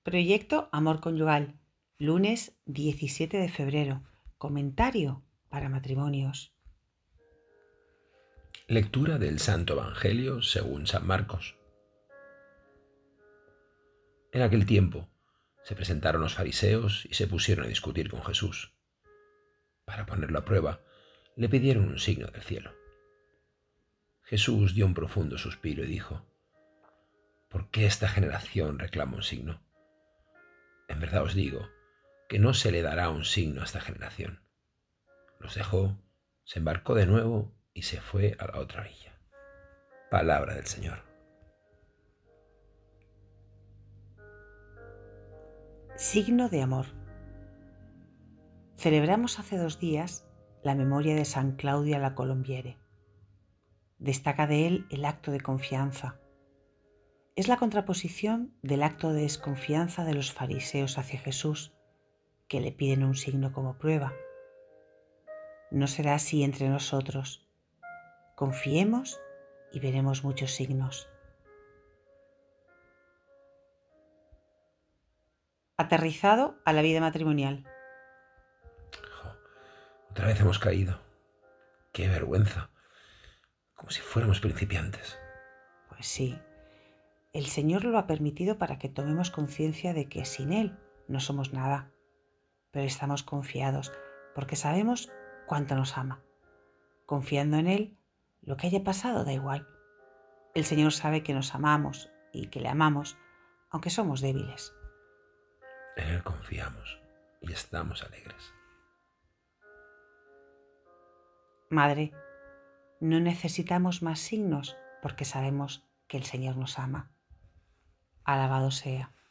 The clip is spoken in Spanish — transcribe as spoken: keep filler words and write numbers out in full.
Proyecto Amor Conyugal, lunes diecisiete de febrero. Comentario para matrimonios. Lectura del Santo Evangelio según San Marcos. En aquel tiempo se presentaron los fariseos y se pusieron a discutir con Jesús. Para ponerlo a prueba, le pidieron un signo del cielo. Jesús dio un profundo suspiro y dijo: ¿Por qué esta generación reclama un signo? En verdad os digo que no se le dará un signo a esta generación. Los dejó, se embarcó de nuevo y se fue a la otra orilla. Palabra del Señor. Signo de amor. Celebramos hace dos días la memoria de San Claudio la Colombiere. Destaca de él el acto de confianza. Es la contraposición del acto de desconfianza de los fariseos hacia Jesús, que le piden un signo como prueba. No será así entre nosotros. Confiemos y veremos muchos signos. Aterrizado a la vida matrimonial. Jo, otra vez hemos caído. ¡Qué vergüenza! Como si fuéramos principiantes. Pues sí, el Señor lo ha permitido para que tomemos conciencia de que sin Él no somos nada, pero estamos confiados porque sabemos cuánto nos ama. Confiando en Él, lo que haya pasado da igual. El Señor sabe que nos amamos y que le amamos, aunque somos débiles. En Él confiamos y estamos alegres. Madre, no necesitamos más signos porque sabemos que el Señor nos ama. Alabado sea.